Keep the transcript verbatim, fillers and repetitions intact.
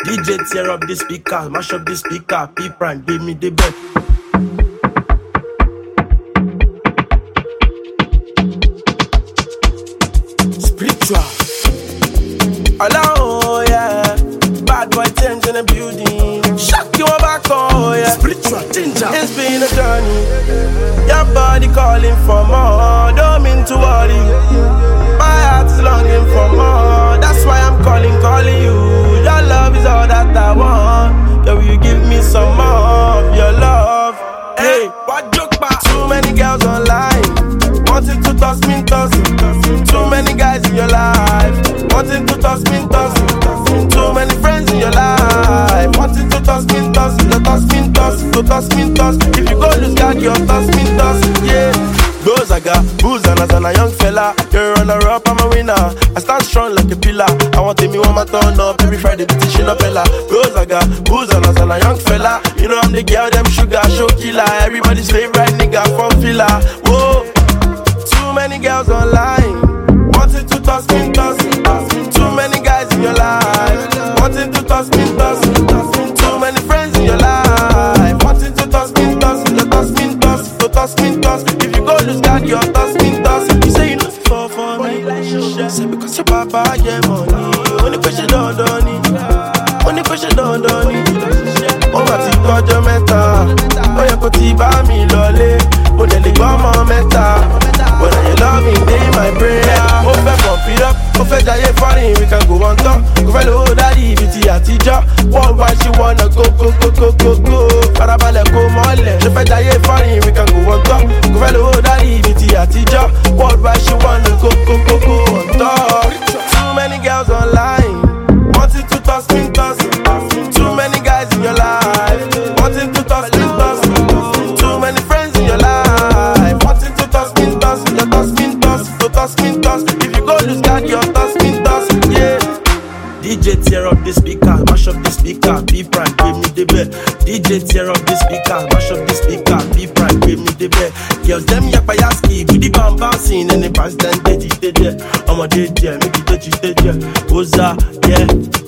D J tear up the speaker, mash up the speaker, P-Prime, give me the best. Spiritual. Hello, yeah. Bad boy things in the building. Shock you back, oh yeah. Spiritual danger. It's been a journey. Your body calling for more. Don't mean to worry. My heart is longing for more. That's why I'm calling, calling you. Your love is all that I want. Yeah, will you give me some more of your love? Hey, what joke back? Too many girls online wanting to toss me, toss. Too many guys in your life wanting to toss me, toss. Too many friends in your life wanting to toss me, toss. To toss me, toss. To toss me, toss. If you go lose God, you'll toss me, toss. Yeah. Those I got booze and as a young fella. You're runner up, I'm a winner. I stand strong like a pillar. I want to me one my turn up. Every Friday petition a fella. Those I got booze and as a young fella. You know I'm the girl, them sugar, show killer. Everybody's favorite nigga from Villa. Whoa. Too many girls online wanting to toss me, toss. Too many guys in your life wanting to toss me, toss. Too many friends in your life wanting to toss me, toss. To toss me, toss. To toss me, toss. If you go lose God, you're toss me, toss. You say you know fall for me. Say because your papa get money. When you push it down, down it. When you push it down, down it. Oh, but you got your meta. Oh, you put it by me, lolly. But then they go my meta. When you love me, they my prayer. Oh, fair pump it up. Oh, fair die funny. We can go on top. Go fellow daddy, B T a teacher. Worldwide she wanna go, go, go, go, go, go. Parabale go mole. She fair die funny. We can go on top. Go fellow daddy, B T a teacher. Worldwide she wanna go, go, go, go on top. Too many girls online wanting to toss me, toss. Too many guys in your life wanting to toss me, toss. Too many friends in your life wanting to toss me, toss. You toss me, toss. To toss me, toss. If you go lose God, you toss me, toss. Yeah. D J tear up the speaker, mash up the speaker, P-Prime, give me the best. D J tear up the speaker, mash up the speaker, P-Prime, give me the best. Girls them yapayaski, with the bam bouncing and the past then they did it. I'm a D J, make it touch it, Oza, yeah.